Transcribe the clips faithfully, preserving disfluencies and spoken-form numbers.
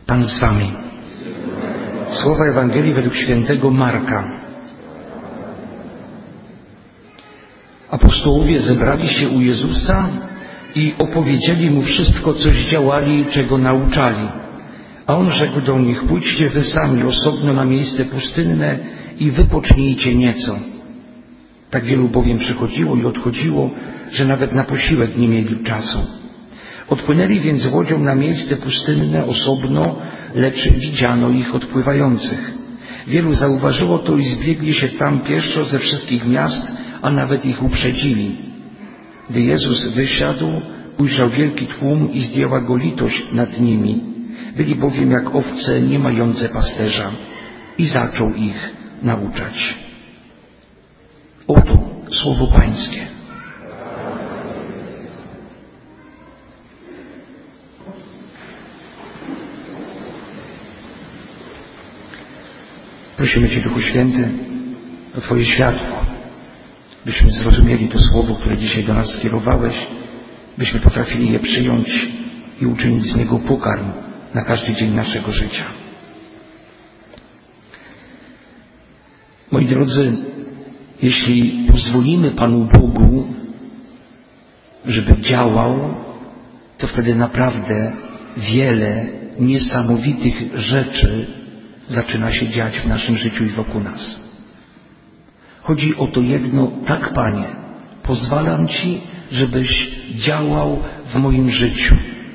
Pan z wami. Słowa Ewangelii według świętego Marka. Apostołowie zebrali się u Jezusa i opowiedzieli Mu wszystko, co zdziałali i czego nauczali. A On rzekł do nich: pójdźcie wy sami osobno na miejsce pustynne i wypocznijcie nieco. Tak wielu bowiem przychodziło i odchodziło, że nawet na posiłek nie mieli czasu. Odpłynęli więc łodzią na miejsce pustynne osobno, lecz widziano ich odpływających. Wielu zauważyło to i zbiegli się tam pieszo ze wszystkich miast, a nawet ich uprzedzili. Gdy Jezus wysiadł, ujrzał wielki tłum i zdjęła go litość nad nimi. Byli bowiem jak owce nie mające pasterza. I zaczął ich nauczać. Oto słowo Pańskie. Prosimy Cię, Duchu Święty, o Twoje światło, byśmy zrozumieli to słowo, które dzisiaj do nas skierowałeś, byśmy potrafili je przyjąć i uczynić z niego pokarm na każdy dzień naszego życia. Moi drodzy, jeśli pozwolimy Panu Bogu, żeby działał, to wtedy naprawdę wiele niesamowitych rzeczy zaczyna się dziać w naszym życiu i wokół nas. Chodzi o to jedno: tak, Panie, pozwalam Ci, żebyś działał w moim życiu.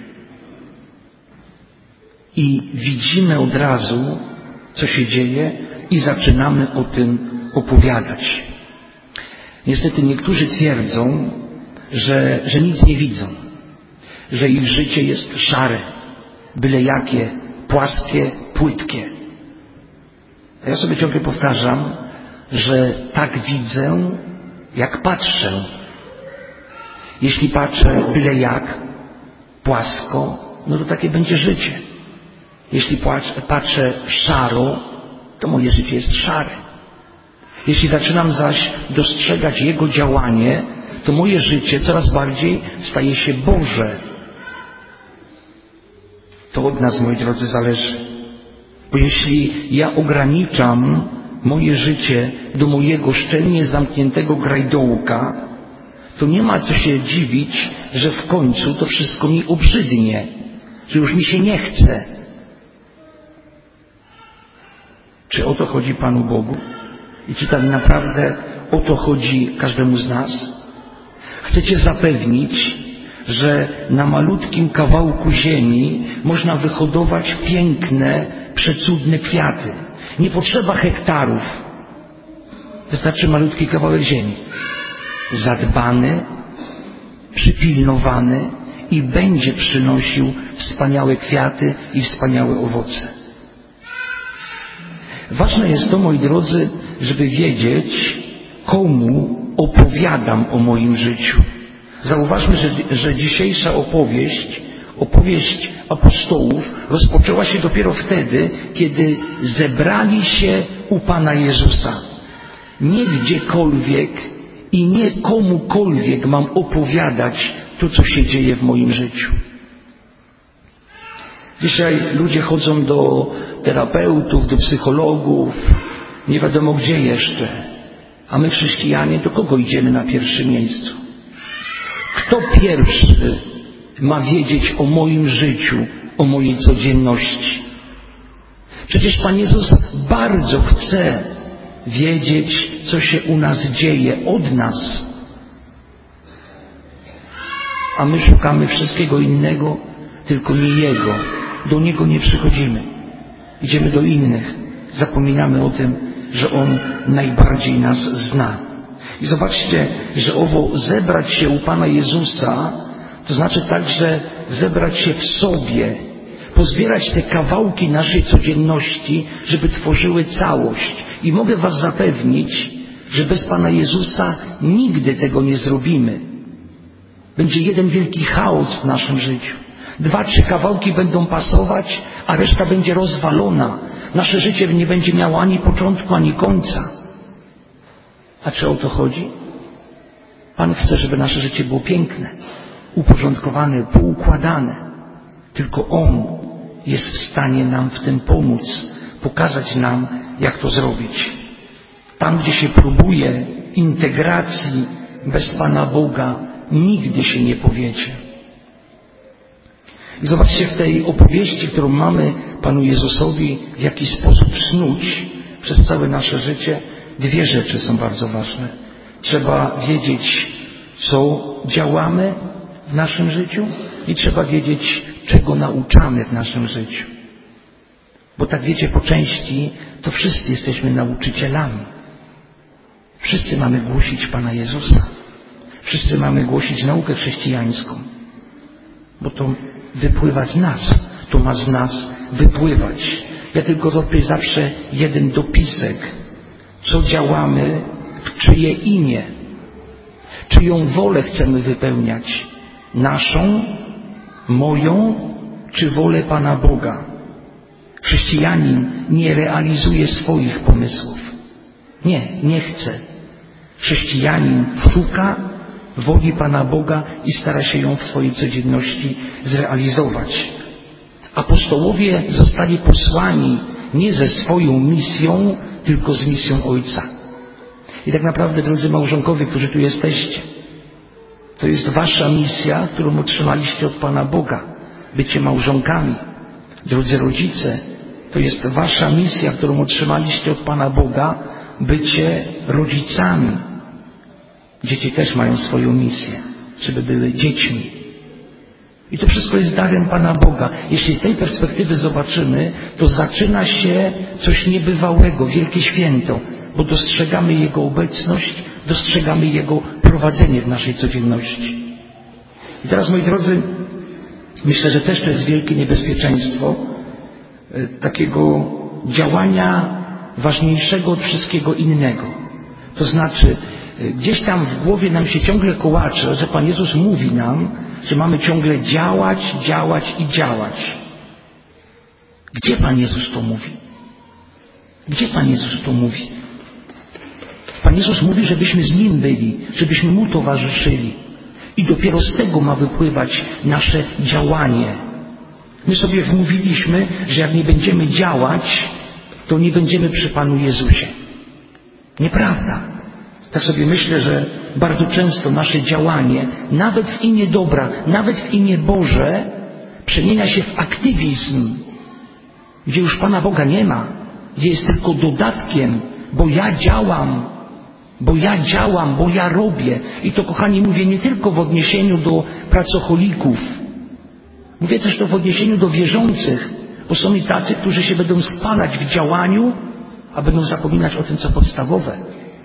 I widzimy od razu, co się dzieje, i zaczynamy o tym opowiadać. Niestety niektórzy twierdzą, że, że nic nie widzą, że ich życie jest szare, byle jakie, płaskie, płytkie. A ja sobie ciągle powtarzam, że tak widzę, jak patrzę. Jeśli patrzę byle jak, płasko, no to takie będzie życie. Jeśli patrzę szaro, to moje życie jest szare. Jeśli zaczynam zaś dostrzegać Jego działanie, to moje życie coraz bardziej staje się Boże. To od nas, moi drodzy, zależy. Bo jeśli ja ograniczam moje życie do mojego szczelnie zamkniętego grajdołka, to nie ma co się dziwić, że w końcu to wszystko mi obrzydnie, że już mi się nie chce. Czy o to chodzi Panu Bogu? I czy tak naprawdę o to chodzi każdemu z nas? Chcecie zapewnić, że na malutkim kawałku ziemi można wyhodować piękne, przecudne kwiaty. Nie potrzeba hektarów. Wystarczy malutki kawałek ziemi. Zadbany, przypilnowany i będzie przynosił wspaniałe kwiaty i wspaniałe owoce. Ważne jest to, moi drodzy, żeby wiedzieć, komu opowiadam o moim życiu. Zauważmy, że, że dzisiejsza opowieść, opowieść apostołów rozpoczęła się dopiero wtedy, kiedy zebrali się u Pana Jezusa. Nie gdziekolwiek i nie komukolwiek mam opowiadać to, co się dzieje w moim życiu. Dzisiaj ludzie chodzą do terapeutów, do psychologów, nie wiadomo gdzie jeszcze. A my, chrześcijanie, do kogo idziemy na pierwszym miejscu? Kto pierwszy ma wiedzieć o moim życiu, o mojej codzienności? Przecież Pan Jezus bardzo chce wiedzieć, co się u nas dzieje, od nas. A my szukamy wszystkiego innego, tylko nie Jego. Do Niego nie przychodzimy. Idziemy do innych. Zapominamy o tym, że On najbardziej nas zna. I zobaczcie, że owo zebrać się u Pana Jezusa, to znaczy także zebrać się w sobie, pozbierać te kawałki naszej codzienności, żeby tworzyły całość. I mogę Was zapewnić, że bez Pana Jezusa nigdy tego nie zrobimy. Będzie jeden wielki chaos w naszym życiu. Dwa, trzy kawałki będą pasować, a reszta będzie rozwalona. Nasze życie nie będzie miało ani początku, ani końca. A czy o to chodzi? Pan chce, żeby nasze życie było piękne, uporządkowane, poukładane. Tylko On jest w stanie nam w tym pomóc, pokazać nam, jak to zrobić. Tam, gdzie się próbuje integracji bez Pana Boga, nigdy się nie powiedzie. I zobaczcie, w tej opowieści, którą mamy Panu Jezusowi w jakiś sposób snuć przez całe nasze życie, dwie rzeczy są bardzo ważne. Trzeba wiedzieć, co działamy w naszym życiu i trzeba wiedzieć, czego nauczamy w naszym życiu. Bo tak wiecie, po części to wszyscy jesteśmy nauczycielami. Wszyscy mamy głosić Pana Jezusa. Wszyscy mamy głosić naukę chrześcijańską. Bo to wypływa z nas. To ma z nas wypływać. Ja tylko robię zawsze jeden dopisek. Co działamy, w czyje imię. Czyją wolę chcemy wypełniać. Naszą, moją, czy wolę Pana Boga. Chrześcijanin nie realizuje swoich pomysłów. Nie, nie chce. Chrześcijanin szuka woli Pana Boga i stara się ją w swojej codzienności zrealizować. Apostołowie zostali posłani nie ze swoją misją, tylko z misją Ojca. I tak naprawdę, drodzy małżonkowie, którzy tu jesteście, to jest wasza misja, którą otrzymaliście od Pana Boga. Bycie małżonkami. Drodzy rodzice, to jest wasza misja, którą otrzymaliście od Pana Boga. Bycie rodzicami. Dzieci też mają swoją misję, żeby były dziećmi. I to wszystko jest darem Pana Boga. Jeśli z tej perspektywy zobaczymy, to zaczyna się coś niebywałego, wielkie święto, bo dostrzegamy Jego obecność, dostrzegamy Jego prowadzenie w naszej codzienności. I teraz, moi drodzy, myślę, że też to jest wielkie niebezpieczeństwo takiego działania ważniejszego od wszystkiego innego. To znaczy, gdzieś tam w głowie nam się ciągle kołacze, że Pan Jezus mówi nam, że mamy ciągle działać, działać i działać. Gdzie Pan Jezus to mówi? Gdzie Pan Jezus to mówi? Pan Jezus mówi, żebyśmy z Nim byli, żebyśmy Mu towarzyszyli. I dopiero z tego ma wypływać nasze działanie. My sobie wmówiliśmy, że jak nie będziemy działać, to nie będziemy przy Panu Jezusie. Nieprawda. Tak sobie myślę, że bardzo często nasze działanie, nawet w imię dobra, nawet w imię Boże, przemienia się w aktywizm, gdzie już Pana Boga nie ma, gdzie jest tylko dodatkiem, bo ja działam, bo ja działam, bo ja robię. I to, kochani, mówię nie tylko w odniesieniu do pracocholików, mówię też to w odniesieniu do wierzących, bo są i tacy, którzy się będą spalać w działaniu, a będą zapominać o tym, co podstawowe.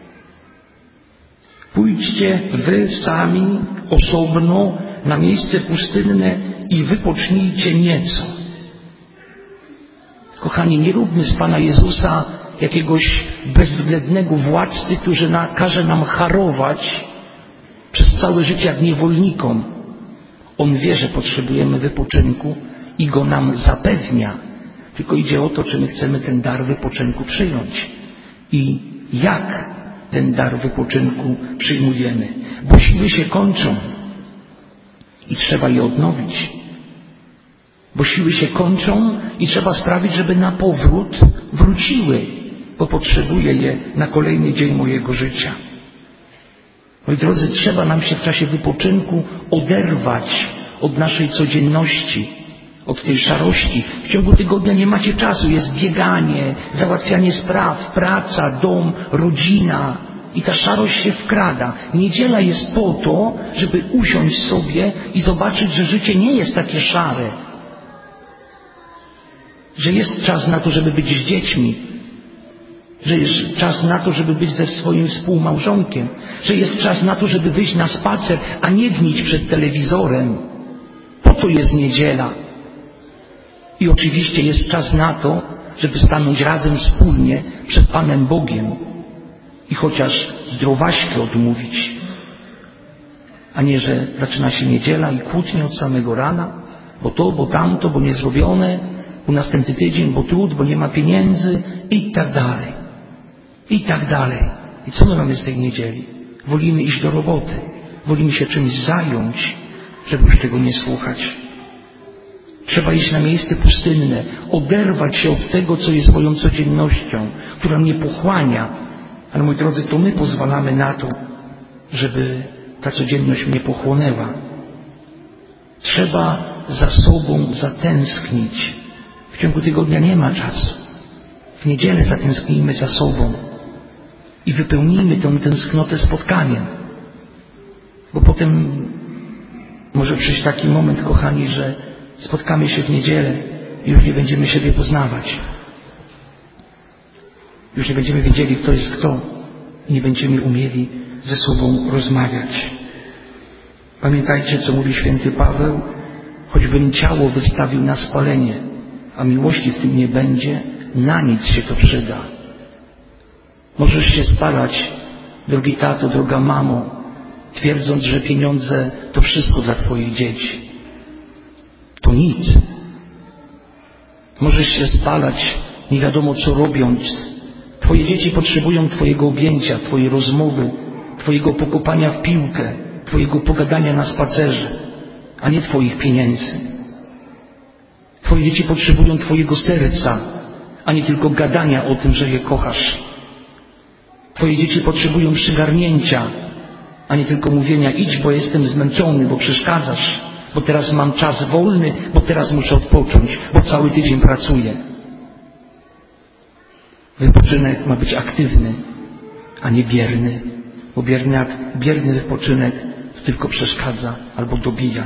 Pójdźcie wy sami osobno na miejsce pustynne i wypocznijcie nieco. Kochani, nie róbmy z Pana Jezusa jakiegoś bezwzględnego władcy, który każe nam harować przez całe życie jak niewolnikom. On wie, że potrzebujemy wypoczynku i go nam zapewnia. Tylko idzie o to, czy my chcemy ten dar wypoczynku przyjąć. I jak ten dar wypoczynku przyjmujemy. Bo siły się kończą i trzeba je odnowić. Bo siły się kończą i trzeba sprawić, żeby na powrót wróciły, bo potrzebuję je na kolejny dzień mojego życia. Moi drodzy, trzeba nam się w czasie wypoczynku oderwać od naszej codzienności, od tej szarości. W ciągu tygodnia nie macie czasu, jest bieganie, załatwianie spraw, praca, dom, rodzina i ta szarość się wkrada. Niedziela jest po to, żeby usiąść sobie i zobaczyć, że życie nie jest takie szare, że jest czas na to, żeby być z dziećmi, że jest czas na to, żeby być ze swoim współmałżonkiem, że jest czas na to, żeby wyjść na spacer, a nie gnić przed telewizorem. Po to jest niedziela. I oczywiście jest czas na to, żeby stanąć razem wspólnie przed Panem Bogiem i chociaż zdrowaśkę odmówić, a nie, że zaczyna się niedziela i kłótnie od samego rana, bo to, bo tamto, bo nie zrobione, u następny tydzień, bo trud, bo nie ma pieniędzy i tak dalej. I tak dalej. I co my mamy z tej niedzieli? Wolimy iść do roboty. Wolimy się czymś zająć, żeby już tego nie słuchać. Trzeba iść na miejsce pustynne, oderwać się od tego, co jest moją codziennością, która mnie pochłania. Ale moi drodzy, to my pozwalamy na to, żeby ta codzienność mnie pochłonęła. Trzeba za sobą zatęsknić. W ciągu tygodnia nie ma czasu. W niedzielę zatęsknijmy za sobą i wypełnijmy tę tęsknotę spotkaniem. Bo potem może przyjść taki moment, kochani, że spotkamy się w niedzielę i już nie będziemy siebie poznawać. Już nie będziemy wiedzieli, kto jest kto i nie będziemy umieli ze sobą rozmawiać. Pamiętajcie, co mówi święty Paweł. Choćbym ciało wystawił na spalenie, a miłości w tym nie będzie, na nic się to przyda. Możesz się spalać, drogi tato, droga mamo, twierdząc, że pieniądze to wszystko dla twoich dzieci. To nic. Możesz się spalać, nie wiadomo co robiąc. Twoje dzieci potrzebują twojego objęcia, twojej rozmowy, twojego pokopania w piłkę, twojego pogadania na spacerze, a nie twoich pieniędzy. Twoje dzieci potrzebują twojego serca, a nie tylko gadania o tym, że je kochasz. Twoje dzieci potrzebują przygarnięcia, a nie tylko mówienia: idź, bo jestem zmęczony, bo przeszkadzasz, bo teraz mam czas wolny, bo teraz muszę odpocząć, bo cały tydzień pracuję. Wypoczynek ma być aktywny, a nie bierny, bo bierny, bierny wypoczynek tylko przeszkadza albo dobija.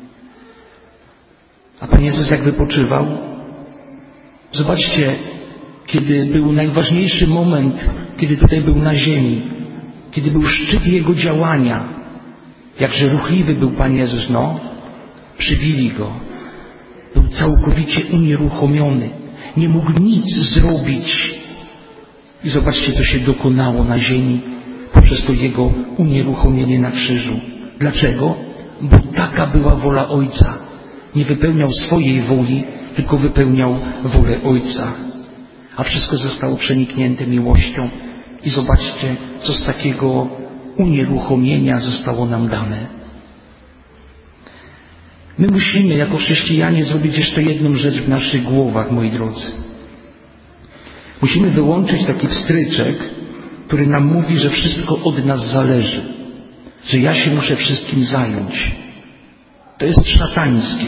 A Pan Jezus jak wypoczywał? Zobaczcie, kiedy był najważniejszy moment, kiedy tutaj był na ziemi, kiedy był szczyt Jego działania, jakże ruchliwy był Pan Jezus, no, przybili Go. Był całkowicie unieruchomiony, nie mógł nic zrobić. I zobaczcie, co się dokonało na ziemi poprzez to Jego unieruchomienie na krzyżu. Dlaczego? Bo taka była wola Ojca. Nie wypełniał swojej woli, tylko wypełniał wolę Ojca. A wszystko zostało przeniknięte miłością. I zobaczcie, co z takiego unieruchomienia zostało nam dane. My musimy jako chrześcijanie zrobić jeszcze jedną rzecz w naszych głowach, moi drodzy. Musimy wyłączyć taki pstryczek, który nam mówi, że wszystko od nas zależy, że ja się muszę wszystkim zająć. To jest szatańskie.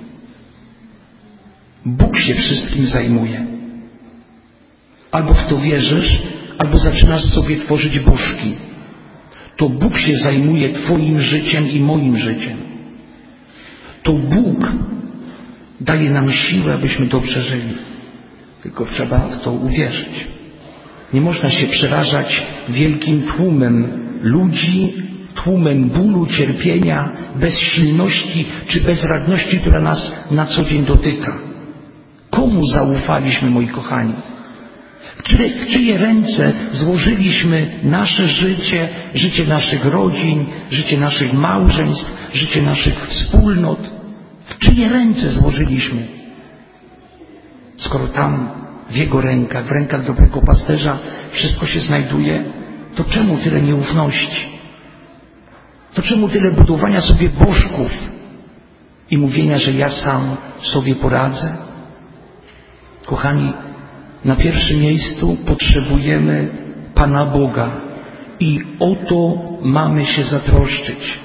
Bóg się wszystkim zajmuje. Albo w to wierzysz, albo zaczynasz sobie tworzyć bożki. To Bóg się zajmuje twoim życiem i moim życiem. To Bóg daje nam siłę, abyśmy dobrze żyli. Tylko trzeba w to uwierzyć. Nie można się przerażać wielkim tłumem ludzi, tłumem bólu, cierpienia, bezsilności czy bezradności, która nas na co dzień dotyka. Komu zaufaliśmy, moi kochani? W czyje, w czyje ręce złożyliśmy nasze życie, życie naszych rodzin, życie naszych małżeństw, życie naszych wspólnot? W czyje ręce złożyliśmy? Skoro tam w Jego rękach, w rękach dobrego pasterza wszystko się znajduje, to czemu tyle nieufności? To czemu tyle budowania sobie bożków i mówienia, że ja sam sobie poradzę? Kochani, na pierwszym miejscu potrzebujemy Pana Boga i o to mamy się zatroszczyć.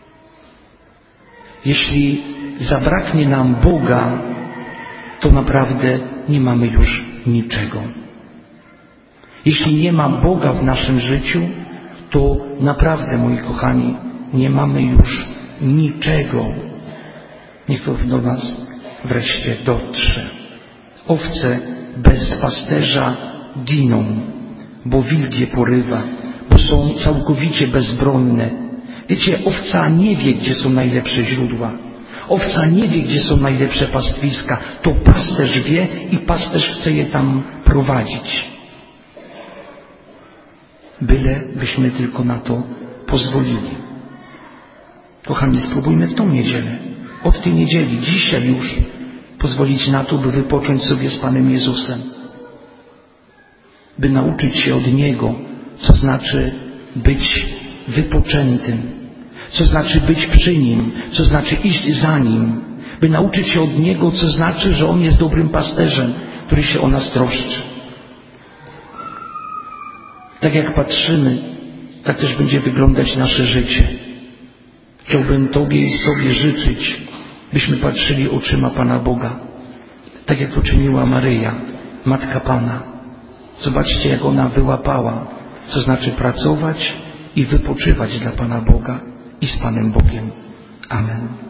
Jeśli zabraknie nam Boga, to naprawdę nie mamy już niczego. Jeśli nie ma Boga w naszym życiu, to naprawdę, moi kochani, nie mamy już niczego. Niech to do nas wreszcie dotrze. Owce bez pasterza giną, bo wilk je porywa, bo są całkowicie bezbronne. Wiecie, owca nie wie, gdzie są najlepsze źródła. Owca nie wie, gdzie są najlepsze pastwiska. To pasterz wie i pasterz chce je tam prowadzić. Byle byśmy tylko na to pozwolili. Kochani, spróbujmy w tą niedzielę, od tej niedzieli, dzisiaj już, pozwolić na to, by wypocząć sobie z Panem Jezusem. By nauczyć się od Niego, co znaczy być wypoczętym, co znaczy być przy Nim, co znaczy iść za Nim, by nauczyć się od Niego, co znaczy, że On jest dobrym pasterzem, który się o nas troszczy. Tak jak patrzymy, tak też będzie wyglądać nasze życie. Chciałbym Tobie i sobie życzyć, byśmy patrzyli oczyma Pana Boga, tak jak to czyniła Maryja, Matka Pana. Zobaczcie, jak ona wyłapała, co znaczy pracować i wypoczywać dla Pana Boga i z Panem Bogiem. Amen.